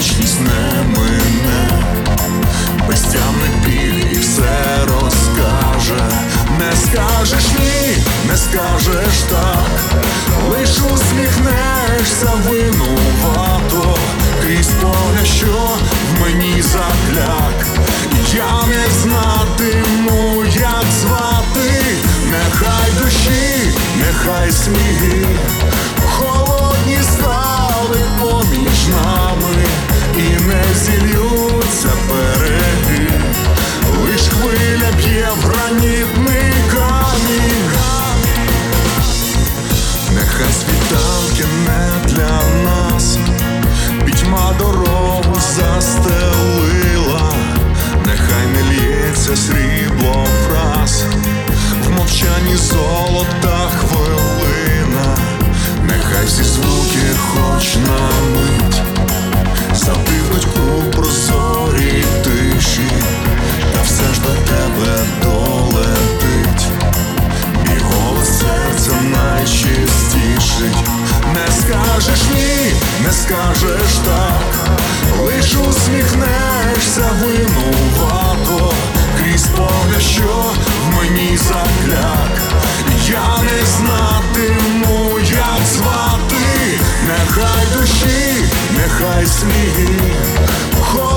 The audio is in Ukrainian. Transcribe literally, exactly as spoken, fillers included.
вічність не мине, безтямний біль і все розкаже. Не скажеш ні, не скажеш так, лиш усміхнешся винувато, крізь поля, що в мені закляк. Я не знатиму, як звати, нехай душі, нехай сміги холодні стали поміж нами, і не зільються береги, лиш хвиля б'є в гранітний камінь. Нехай світанки не для нас, пітьма дорогу застелила, нехай не лється срібло враз, в мовчанні золота хвилина, нехай всі звуки хоч на мить затихнуть у прозорій тиші, та все ж до тебе долетить мій голос серця найчистіший. Не скажеш ні, не скажеш так, лиш усміхнешся винувато, крізь поля, що в мені закляк. Я не знатиму, як звати, нехай душі, нехай сміги